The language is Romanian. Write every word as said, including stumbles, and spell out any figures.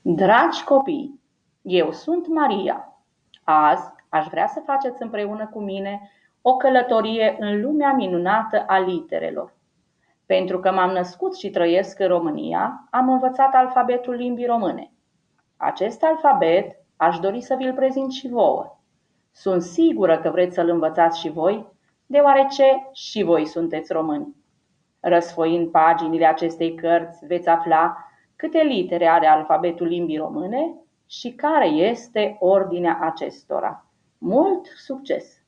Dragi copii, eu sunt Maria. Azi aș vrea să faceți împreună cu mine o călătorie în lumea minunată a literelor. Pentru că m-am născut și trăiesc în România, am învățat alfabetul limbii române. Acest alfabet aș dori să vi-l prezint și vouă. Sunt sigură că vreți să-l învățați și voi, deoarece și voi sunteți români. Răsfoind paginile acestei cărți, veți afla câte litere are alfabetul limbii române și care este ordinea acestora. Mult succes!